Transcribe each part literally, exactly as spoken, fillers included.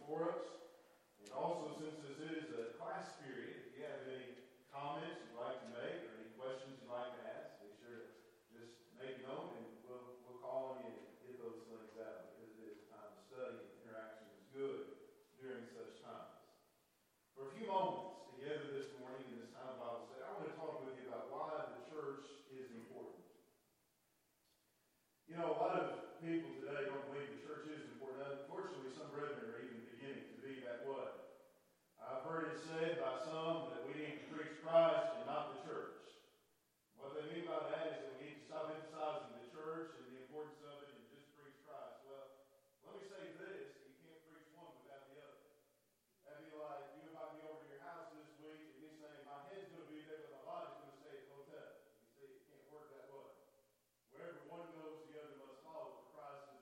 for us. And also, since this is a class period, if you have any comments you'd like to make or any questions you'd like to ask, be sure to just make known and we'll, we'll call on you and get those things out, because it is a time of study and interaction is good during such times. For a few moments together this morning in this time of Bible study, I want to talk with you about why the church is important. You know, a lot of people today don't believe the church is important. Unfortunately, some brethren are even beginning to be that way. I've heard it said by some that we need to preach Christ and not the church. What they mean by that is that we need to stop emphasizing the church and the importance of it and just preach Christ. Well, let me say this, you can't preach one without the other. That'd be like you invite me over to your house this week and me saying my head's going to be there but my body's going to stay at the hotel. You see, it can't work that way. Wherever one goes, the other must follow, for Christ is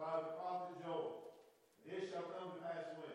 by the prophet Joel. It shall come to pass when?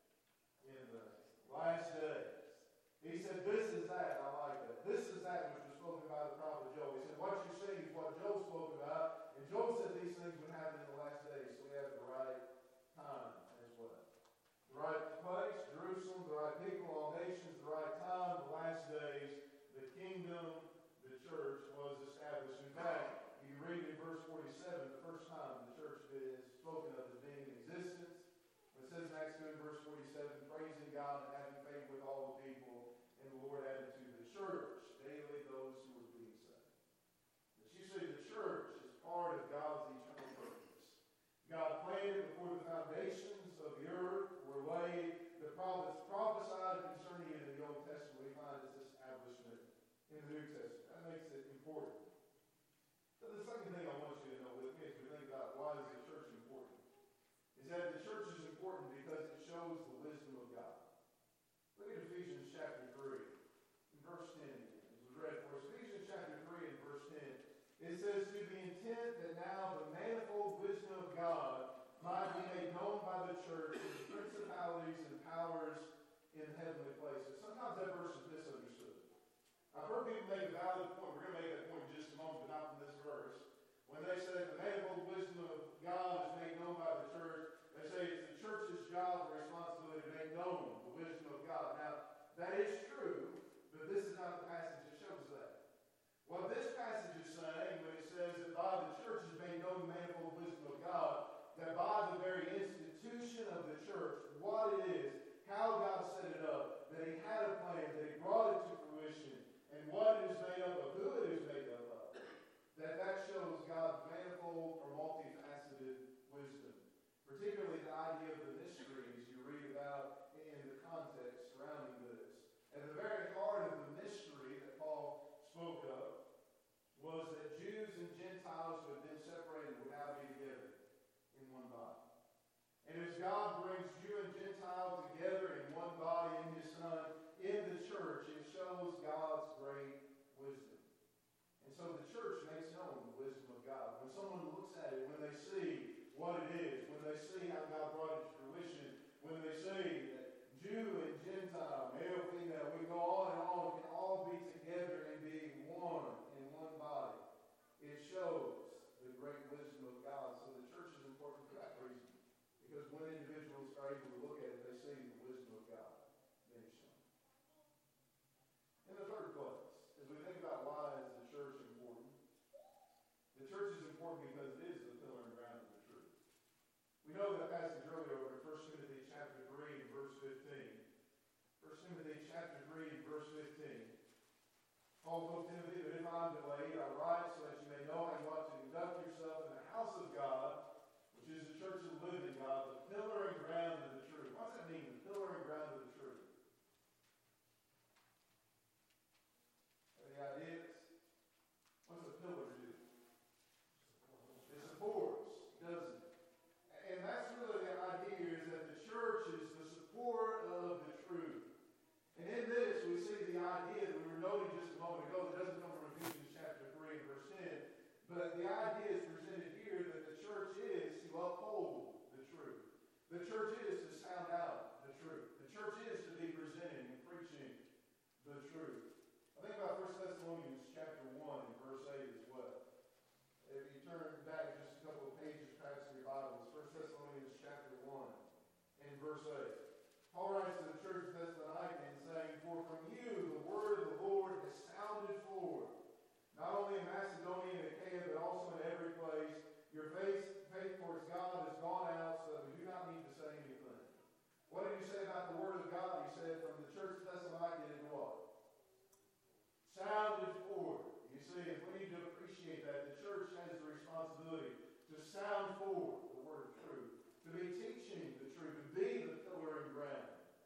In the last days. He said, this is that. I like that. This is that which was spoken by the prophet Joel. He said, what you're seeing is what Joel spoke about. And Joel said these things would happen in the last days. So we have the right time as well. The right place, Jerusalem, the right people, all nations, the right time, the last days, the kingdom, the church was established. In fact, you read in verse forty-seven, the first time the church is spoken of as being in existence. It says in Acts two in verse forty-seven, praising God and having faith with all the people, and the Lord added to the church daily those who were being saved. But you see, the church is part of God's eternal purpose. God planned it before the foundations of the earth were laid. The prophets prophesied concerning it in the Old Testament. We find its establishment in the New Testament. That makes it important. So the second thing I want you to know with me as we think about why is the church important, is that the church is important because it shows the wisdom of God. Look at Ephesians chapter three, in verse ten. As was read for us, Ephesians chapter three and verse ten. It says, to the intent that now the manifold wisdom of God might be made known by the church and the principalities and powers in heavenly places. Sometimes that verse is misunderstood. I've heard people make a valid point. We're going to make that point in just a moment, but not from this verse. When they say the manifold wisdom of God is made known by the church, they say it's the church's job and responsibility to make known the wisdom of God. Now, that is true, but this is not the passage that shows that. What this passage is saying when it says that by the church is made known the manifold wisdom of God, that by the very institution of the church, what it is, how God set it up, that he had a plan, that he brought it to fruition, and what it is made up of, who it is made up of, that that shows God's manifold or multifaceted wisdom. Particularly the idea of the mysteries you read about in the context surrounding this. At the very heart of the mystery that Paul spoke of was that Jews and Gentiles who had been separated would now be together in one body. And as God brings Jew and Gentile together in one body in his Son, in the church, it shows God's great wisdom. And so the church makes known the wisdom of God. When someone looks at it, when they see what it is, when they see how God brought it to fruition, when they see that Jew and Gentile, male, female, we go on and on, can all be together and be one in one body. It shows the great wisdom of God. So the church is important for that reason. Because when individuals are able to look at it, they see the wisdom of God being shown. In the third place, as we think about why is the church important, the church is important because it is the pillar and ground of the truth. We know that passage earlier over in First Timothy chapter three and verse fifteen. First Timothy chapter three and verse fifteen. Paul told Timothy that if I am delayed, I write so that you may know how you ought to conduct yourself in the house of God, which is the church of the living God, the pillar and ground of the truth. What does that mean, the pillar and ground of the truth? Any ideas? What does a pillar do? It supports, doesn't it? And that's really the idea, is that the church is the support of the truth. And in this, we see the idea that we were noting just a moment ago that doesn't come from Ephesians chapter three and verse ten, but the idea is presented here that the church is to uphold the truth. The church is to sound out the truth. The church is to be presenting and preaching the truth. I think about First Thessalonians chapter one and verse eight as well. If you turn back just a couple of pages past your Bibles, First Thessalonians chapter one and verse eight. Paul writes to the church of Thessalonica saying, for from you the word of the Lord has sounded forth, not only in Macedonia and Achaia, but also in every place. Your faith, faith towards God has gone out, so that we do not need to say anything. What did he say about the word of God? He said, from the church of Thessalonica, it what? Sounded forth. You see, if we need to appreciate that, the church has the responsibility to sound forth the word of truth, to be teaching the truth, to be the pillar and ground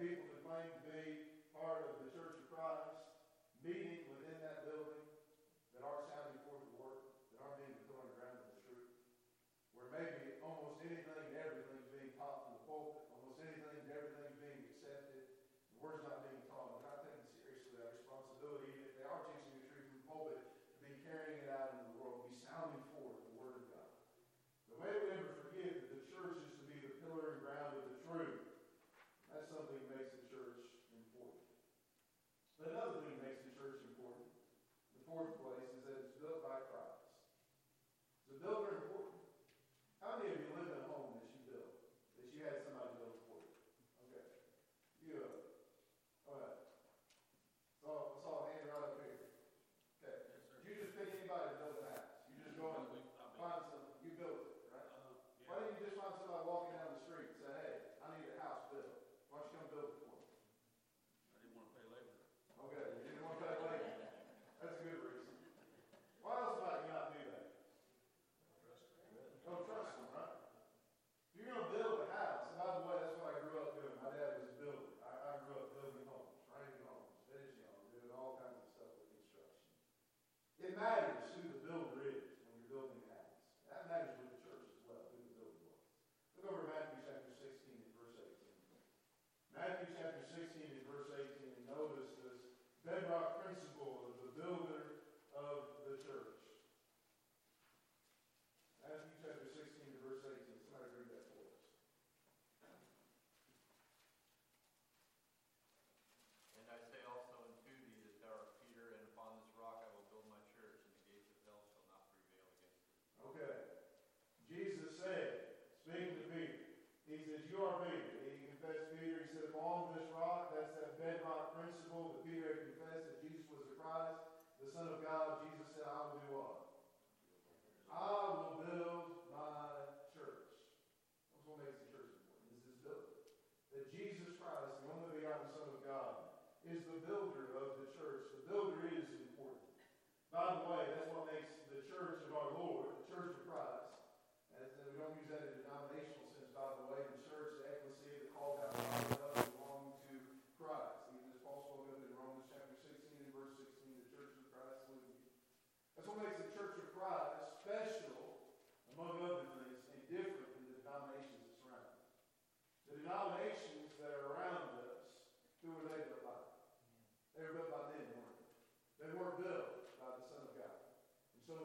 people that claim to be part of the Church of Christ meeting within that building that aren't sounding forth the word, that aren't being put on the ground of the truth, where maybe almost anything and everything is being taught from the pulpit, almost anything and everything is being accepted, the word's not being taught. We're not taking seriously that responsibility, even if they are teaching the truth from the pulpit, to be carrying it out into the world, be sounding forth the word of God. The way we never forget that the church is to be the pillar and ground of the truth. That's something that makes the church important. But another thing that makes the church important, the fourth place, is that it's built by Christ. Is the builder important? How many of you live in a home that you built, that you had somebody build for you? Okay. You, uh, all right. So, I saw a hand right up here. Okay. Yes, sir. You just pick anybody to build a house. You just go and find something. You build it, right? Uh, Why don't you just find somebody walking down the street and say, hey, I need a house built. Why don't you come build it for me? I didn't want to pay labor. Okay, you didn't want that later. That's a good reason. Why else might you not do that? Don't trust them, right? If you're going to build a house, and by the way, that's what I grew up doing. My dad was a builder. I, I grew up building homes, framing homes, finishing homes, doing all kinds of stuff with construction. It matters who the builder is when you're building a house. That matters with the church as well, who the builder was. Look over Matthew chapter sixteen and verse eighteen. Matthew chapter sixteen and verse eighteen, and notice this bedrock principle of the builder of the church. Matthew chapter sixteen and verse eighteen. Somebody read that for us. And I say also unto thee that thou art Peter, and upon this rock I will build my church, and the gates of hell shall not prevail against it. Okay. Jesus said, speaking to Peter, he says, you are Peter. He confessed Peter. He said, upon this rock, that's that bedrock principle that Peter had confessed that Jesus was the Christ, the Son of God. Jesus said, I will do what? I will build my church. That's what makes the church important, is this building. That Jesus Christ, the only begotten Son of God, is the builder of the church. The builder is important. By the way, that's what makes the church of our Lord, the church of Christ. And we don't use that in a denominational sense, by the way. The church, the ecclesia, the called out, belong to Christ. Even as Paul spoke of it in Romans chapter sixteen and verse sixteen, the church of Christ live with you. That's what makes the church of Christ special, among other things, and different than the denominations that surround us. The denominations that are around us, who were they built by? They were built by men, weren't they? They weren't built by the Son of God. And so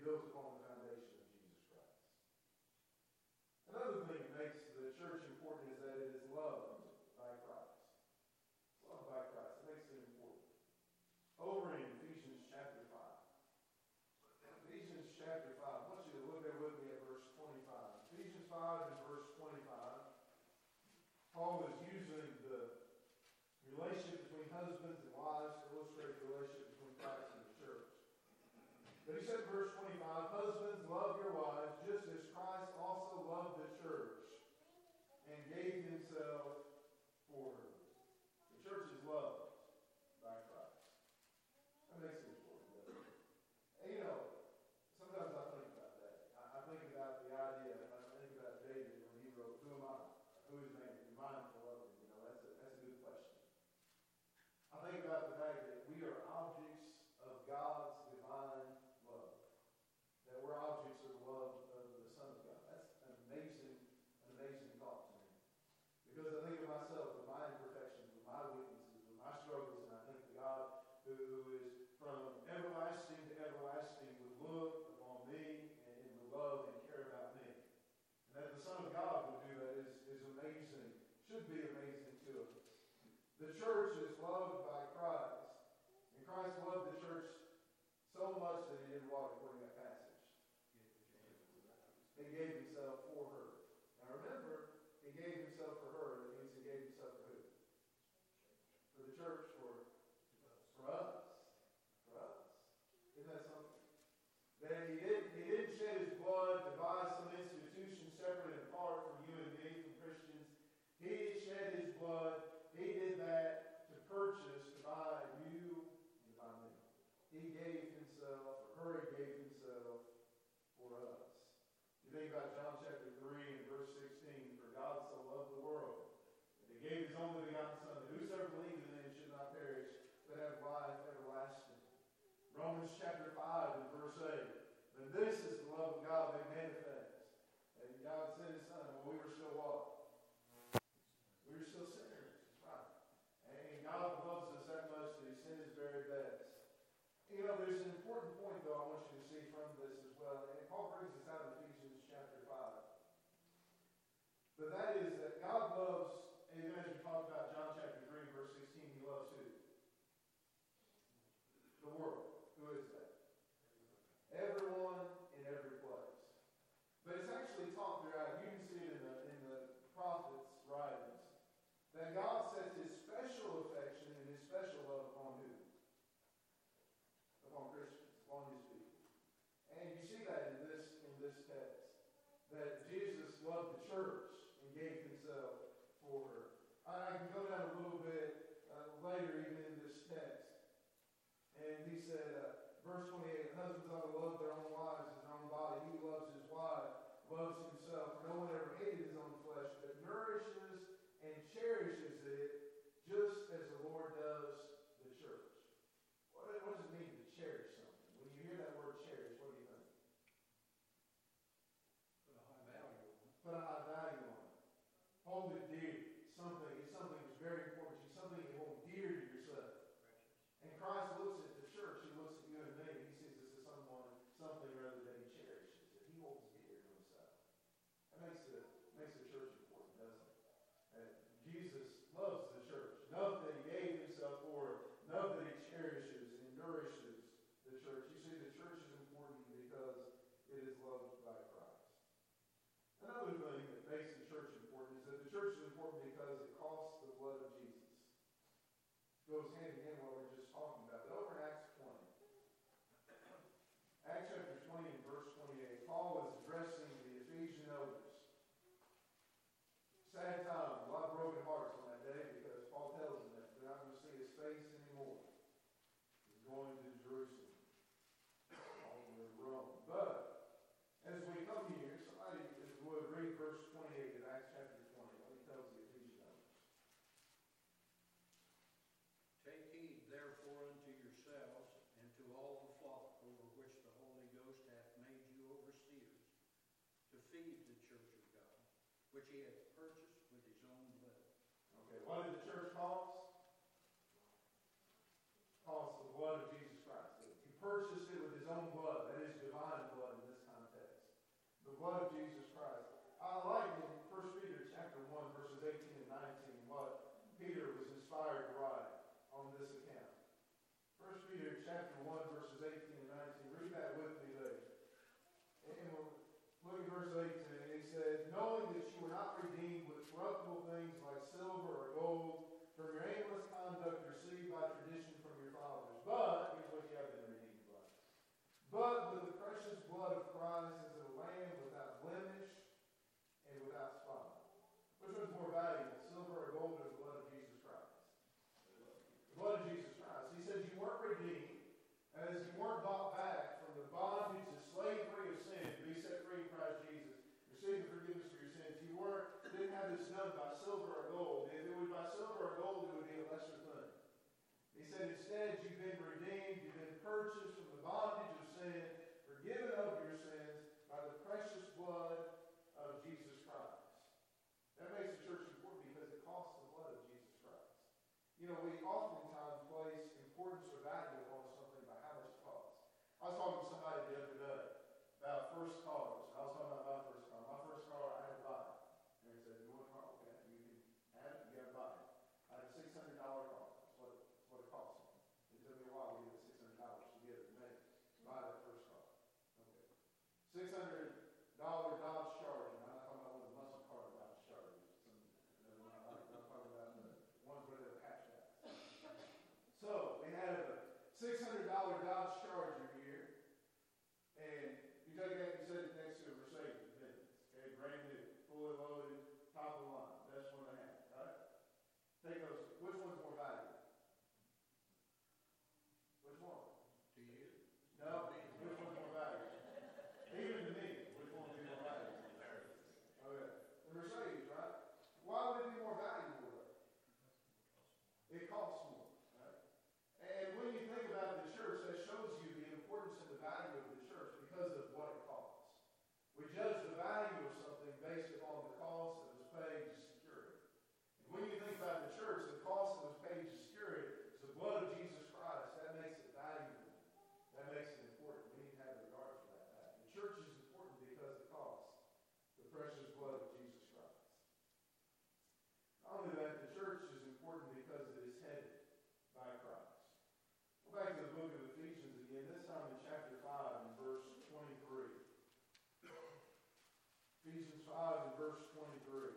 built upon the foundation of Jesus Christ. Another thing that makes the church important is that it is loved by Christ. Loved by Christ. It makes it important. Over in Ephesians chapter five. Ephesians chapter five. I want you to look there with me at verse twenty-five. Ephesians five and verse twenty-five. Paul is using the relationship between husbands and wives to illustrate the relationship between Christ and the church. But he said in verse twenty-five, husbands, love your wives, just as Christ also loved the church and gave himself for her. The church is loved by Christ. That makes it important, doesn't it? And you know, sometimes I think about that. I, I think about the idea, I think about David when he wrote, who am I? Who is man? Be mindful of him. You know, that's a, that's a good question. I think about the fact that we are objects of God's divine love. That we're objects of the love of the Son of God. That's an amazing, an amazing thought to me. Because I think of myself with my imperfections, with my weaknesses, with my struggles, and I think of God who, who is from everlasting to everlasting would look upon me and, and would love and care about me. And that the Son of God would do that is, is amazing, should be amazing to us. The church is loved by Christ. And Christ loved the church so much that he did what according to that passage? He gave himself for her. Now remember, he gave himself for her. That means he gave himself for who? For the church, for, for us. For us. Isn't that something? That he didn't, he didn't shed his blood to buy some institution separate and apart from you and me, from Christians. He shed his blood. He did that to purchase, to buy you and buy me. He gave himself, or her, he gave himself for us. You think about John chapter three and verse sixteen, for God so loved the world, that he gave his only begotten Son, that whosoever believes in him should not perish, but have life everlasting. Romans chapter five and verse eight, and this is the love of God made manifest. And God sent his Son when we were still what? We were still sinners. Right. And God loves us that much that he sent his very best. You know, there's an important point, though, I want you to see from this as well. And Paul brings this out in Ephesians chapter five. But that is that God loves, and even as we talked about John chapter three, verse sixteen, he loves who? The world. Who is that? Everyone in every place. But it's actually taught throughout. You can see it in the, in the prophets' writings. That God sets his special affection and his special love upon who? Upon Christians, upon his people. And you see that in this in this text. That Jesus loved the church and gave himself for her. I, I can go down a little bit uh, later even in this text. And he said, uh, verse twenty-eight, husbands ought to love their own wives as their own body. He who loves his wife loves himself. For no one ever hated his own flesh, but nourishes and cherishes it just as the Lord does the church. What, what does it mean to cherish something? When you hear that word cherish, what do you think? Put a high value on it. Put a high value on it. Hold it dear. Something, it's something that's very important to you. Something you hold dear to yourself. And Christ looks at the church. He looks at you and me. He sees this as someone, something rather that he cherishes, that he holds dear to himself. That makes it makes the church important, doesn't it? And Jesus loves the church. Enough that he gave himself for it. Enough that he cherishes and nourishes the church. You see, the church is important because it is loved by Christ. Another thing that makes the church important is that the church is important because it costs the blood of Jesus. It goes hand in hand with what we were just talking about. But over in Acts twenty, Acts chapter twenty and verse twenty-eight, Paul is addressing the Ephesian elders. Sad time, a lot of broken hearts on that day because Paul tells them that they're not going to see his face anymore. He's going to Jerusalem, all the way to Rome. But as we come here, somebody would read verse twenty-eight of Acts chapter twenty, what he tells the Ephesian elders. Take heed therefore unto yourselves and to all the flock over which the Holy Ghost hath made you overseers, to feed the church of God, which he hath purchased with his own blood. Okay, what did the church cost? Cost the blood of Jesus Christ. He purchased it with his own blood, that is divine blood. blood of Jesus Christ. I like in First Peter chapter one, verses eighteen and nineteen, what Peter was inspired to write on this account. First Peter chapter one, verses eighteen and nineteen. Read that with me there. And we'll look at verse eighteen. He said, knowing that you were not redeemed with corruptible things like silver or gold from your aimless conduct received by tradition from your fathers. But, here's what you have been redeemed by. But with the precious blood of Christ as a lamb without blemish and without spot. Which one's more valuable, silver or gold, or the blood of Jesus Christ? The blood of Jesus Christ. He says you weren't redeemed, as you weren't bought back from the bondage, the slavery of sin, to be set free in Christ Jesus. Receive the forgiveness for your sins. You weren't, didn't have this done by silver or gold. If it was by silver or gold, it would be a lesser thing. He said instead you've been redeemed, you've been purchased from the bondage of sin, forgiven of your sins by the precious blood of Jesus Christ. That makes the church important because it costs the blood of Jesus Christ. You know, we oftentimes place importance or value upon something by how much it costs. I was talking to somebody the other day about first cars. I was talking about my first car. My first car, I had to buy it. And he said, you want a car? Okay, you can have it, you got to buy it. I had a six hundred dollars car. That's what, that's what it cost me. It took me a while to get the six hundred dollars to get it to me, to buy that first car. Okay. six hundred dollars Dodge Charger. I'm not talking about one of the muscle car Dodge Chargers. Some, I'm not talking about the ones where they were hatchbacks. So, we had a six hundred dollars Dodge Charger here, and you take that and set it next to a Mercedes Benz, okay, brand new, fully loaded, top of the line, best one they have, right? Take those, which one's more valuable? Which one? To you? No, which one's more valuable? Even to me, which one would be more valuable? Okay, the Mercedes, right? Why would it be more valuable though? It costs more, right? And when you think about the church, that shows you the importance and the value of the church because of what it costs. We judge the value of something based upon the cost that was paid to secure it. And when you think about the church, the cost that was paid to secure it is the blood of Jesus Christ. That makes it valuable. That makes it important. We need to have regard for that fact. The church is important because it costs the precious blood of Jesus Christ. Not only that, the church is important because it is headed by Christ. Go back to the book of Ephesians again, this time in chapter five and verse twenty-three. Ephesians five and verse twenty-three.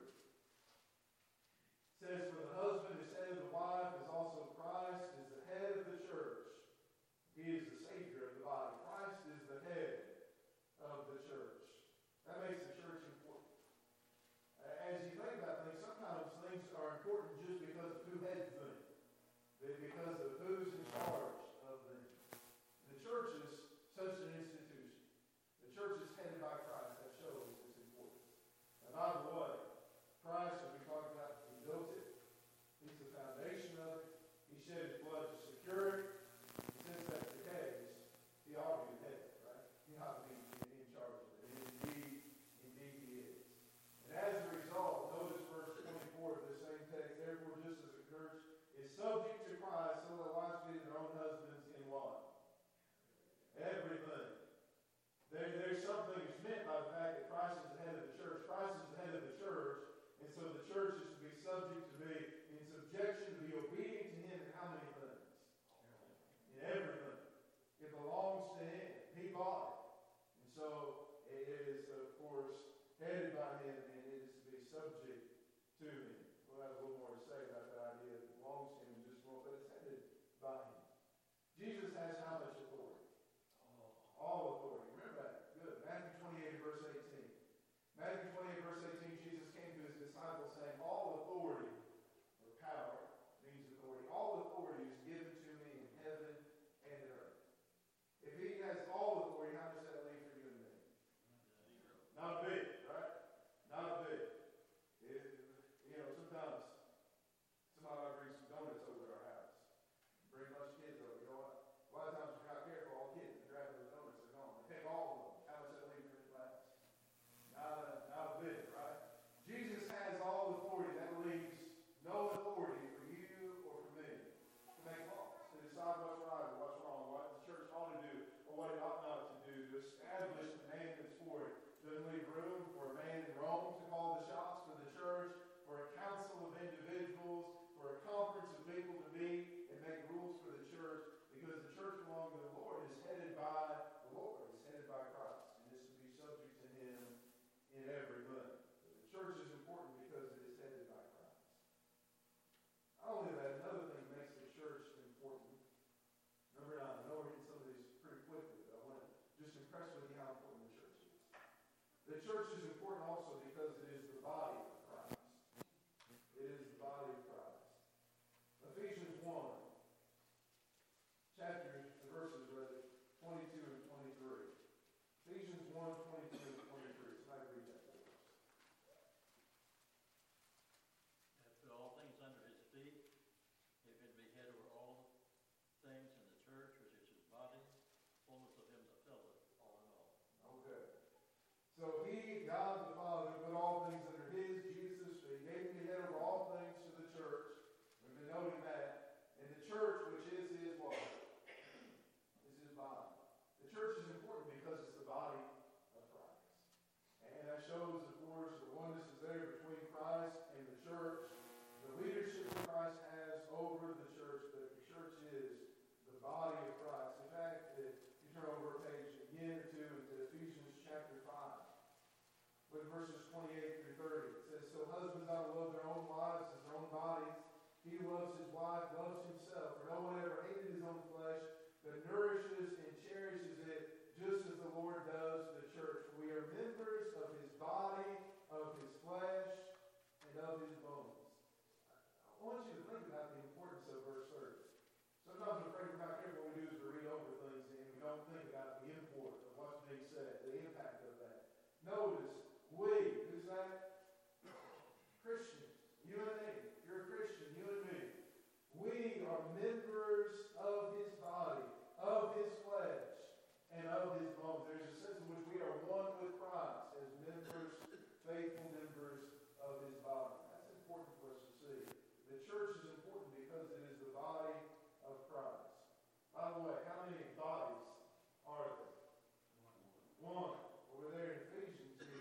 It says, for the husband is head of the wife, as also Christ is the head of the church. He is the Savior of the body. Christ is the head of the church. That makes the church important. As you think about things, sometimes things are important just because of who heads them. Because of who's in charge of them. The church is such an institution. The church is headed by Christ. That shows it's important. And by the way, Christ, as we talked about, he built it. He's the foundation of it. He shed his blood to secure it. And since that's the case, he ought to be the head, right? He ought to be in charge of it. And indeed, indeed he is. And as a result, notice verse twenty-four of the same text, therefore just as the church is subject to Christ, so let wives be to their own husbands in what? Everything. There, there's something that's meant by the fact that Christ is the head of the church. Christ is the head of the church, and so the church is to be subject to be in subjection, to be obedient to him in how many things? In everything. It belongs to him. He bought it. And so it is, of course, headed by him, and it is to be subject to him. We'll have a little more to say about that idea that it belongs to him in just a moment, but it's headed by him. Jesus has how much authority? All authority. Remember that. Good. Matthew twenty-eight, verse eighteen. Matthew twenty-eight, verse eighteen, Jesus came to his disciples saying, all authority, or power, means authority. All authority is given to me in heaven and in earth. If he has all authority, how does that leave for you and me? Not a bit, right? Not a bit. It, you know, sometimes somebody might bring some donuts over to our house. Bring a bunch of kids over. You know what? A lot of times church is important also because it is the body of Christ. It is the body of Christ. Ephesians one, chapters, verses rather, twenty-two and twenty-three. Ephesians one, twenty-two and twenty-three. Somebody read that for us. And put all things under his feet, if it be head over all things in the church, which is his body, fullness of him that filleth all in all. Okay. So he, God the Father, put all things under his, Jesus, he gave him the head over all things to the church. We've been noting that. And the church, which is his what? Is his body. The church is important because it's the body of Christ. And that shows, of course, the oneness is there between Christ and the church. The leadership that Christ has over the church, that the church is the body of Christ. In fact, if you turn over a page again or two into Ephesians chapter five, with verses twenty-eight through thirty, it says, "So husbands ought to love their own wives as their own bodies. He who loves his wife loves himself. For no one ever hated his own flesh, but nourishes and cherishes it, just as the Lord does the church. For we are members of his body, of his flesh, and of his bones." I want you to think about the importance of verse thirty. Sometimes we're afraid we're not careful. What we do is we read over things and we don't think about the import of what's being said, the impact of that. Notice, we, who's that? Christians. You and me. You're a Christian, you and me. We are members of his body, of his flesh, and of his bones. There's a sense in which we are one with Christ as members, faithful members of his body. That's important for us to see. The church is important because it is the body of Christ. By the way, how many bodies are there? One. Over there in Ephesians here,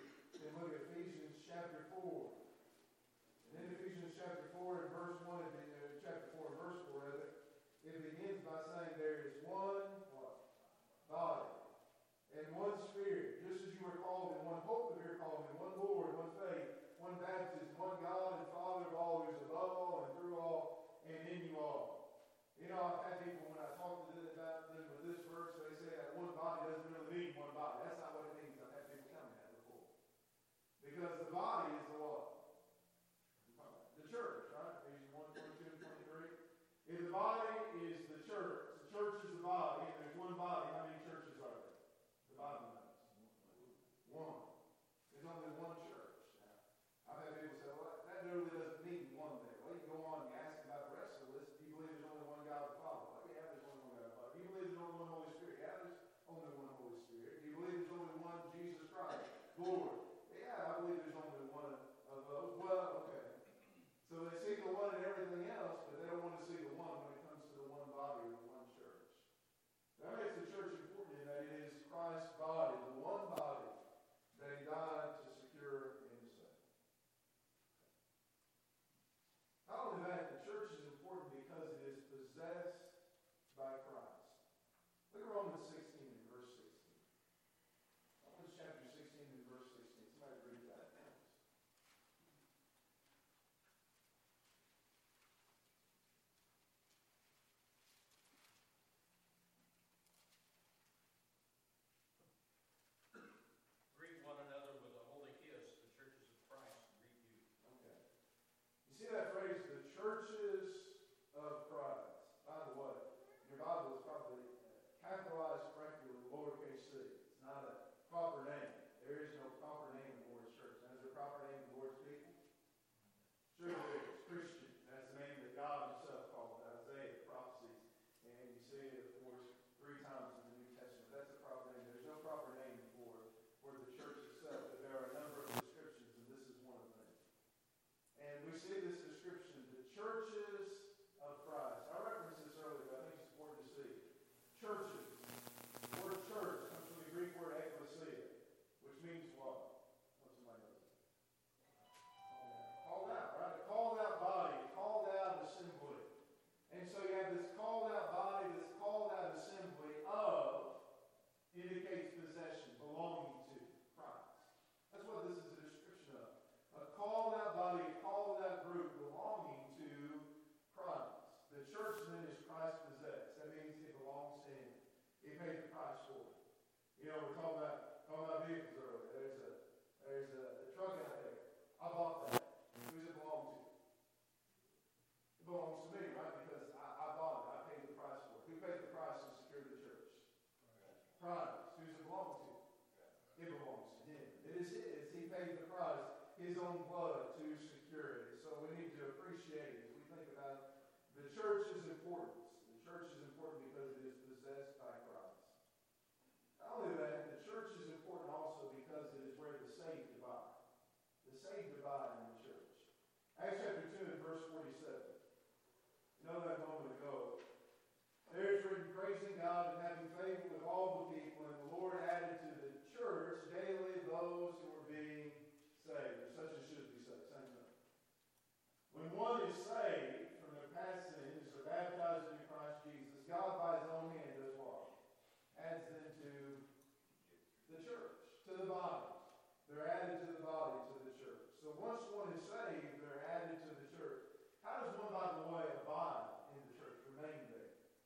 his own blood to secure it. So we need to appreciate it. As we think about the church's importance. The church is important because it is possessed by Christ. Not only that, the church is important also because it is where the saved abide. The saved abide in the church. Acts chapter two and verse forty-seven. You know that moment ago. There is written, praising God and having favor with all the people, and the Lord added to the church daily those who were being saved, or such as should be saved. Same thing. When one is saved from their past sins or baptized into Christ Jesus, God by his own hand does what? Adds them to the church, to the body. They're added to the body, to the church. So once one is saved, they're added to the church. How does one, by the way, abide in the church, remain there?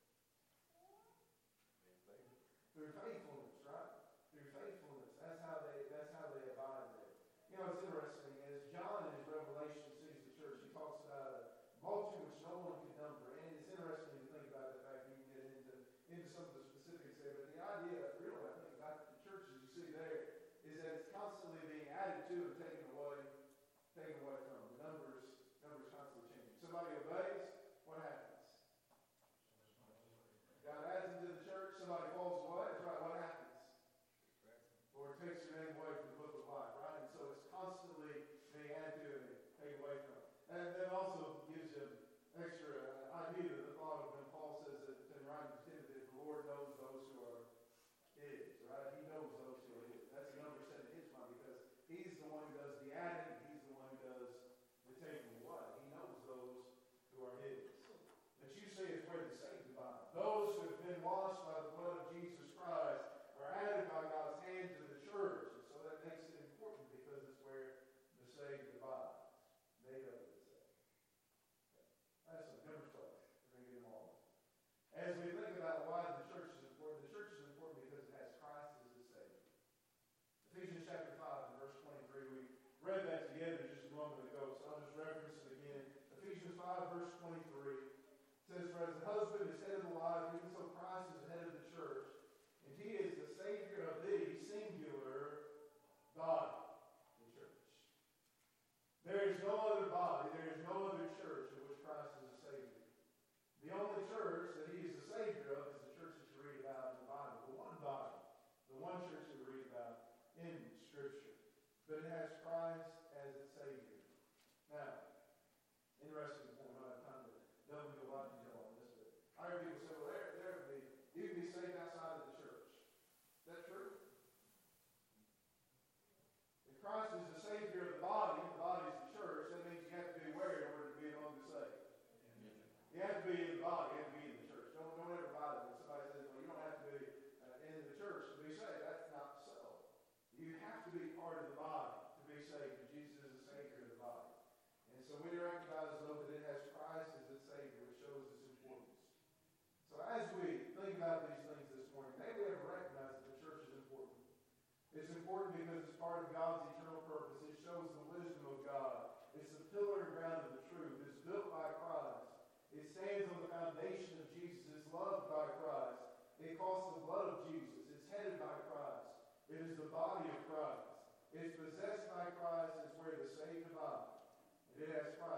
Through faithfulness, right? Through faithfulness. That's how they that's how they abide there. You know, it's interesting, as John in his Revelation sees the church, he talks about a multitude which no one could number. And it's interesting to think about the fact you can get into, into some of the specifics there. But the idea, really, I think, about the churches you see there is that it's constantly being added to and taken away, taken away from. The numbers, numbers constantly changing. Somebody obeys, what happens? God adds them to the church, somebody falls away, that's right, what happens? Lord takes your name away from the book of life, right? And so it's constantly being added to and taken away from. And then also gives you extra uh, idea, the thought of when Paul says that in writing to Timothy, the Lord knows those who are his, right? He knows those who are his. That's the number set in his mind because he's the one who does the adding, he's the one who does the taking away. He knows those who are his. But you see, it's where the saved abide. Those who have been washed by the blood of Jesus Christ are added by God's hand to the church. And so that makes it important because it's where the saved abide. Made up of the saved. That's a number twelve. We're going to get them all. As we think about why the church is important, the church is important because it has Christ as the Savior. Ephesians chapter five and verse twenty-three, we read that together just a moment ago, so I'll just reference it again. Ephesians five verse twenty-three says, for as the husband is head of the wife, even so Christ is the head of the church, and he is the Savior of the singular body, the church. There is no other body, there is no other church in which Christ is the Savior. The only church that he is the Savior of is the church that you read about in the Bible, the one body, the one church that we read about in Scripture. But it has Christ as its Savior. Now, interesting point, I don't have time to delve into a lot of detail on this, but I hear people say, well, there, there would be, you can be saved outside of the church. Is that true? If Christ is the Savior of the body, the body is the church, that means you have to be where in order to be among the saved? You have to be in the body, you have to be in the church. Don't, don't ever buy that when somebody says, well, you don't have to be uh, in the church to be saved. That's not so. You have to be part of the body to be saved, because Jesus is the Savior of the body. And so we recognize, though, that it has Christ as its Savior, which shows its importance. So as we think about these things this morning, may we ever recognize that the church is important. It's important because it's part of God's eternal purpose. It shows the wisdom of God. It's the pillar and ground of the truth. It's built by Christ. It stands on the foundation of Jesus. It's loved by Christ. It costs the blood of Jesus. It's headed by Christ. It is the body of Christ. It's possessed by Christ. It's where the saved abide. It has Christ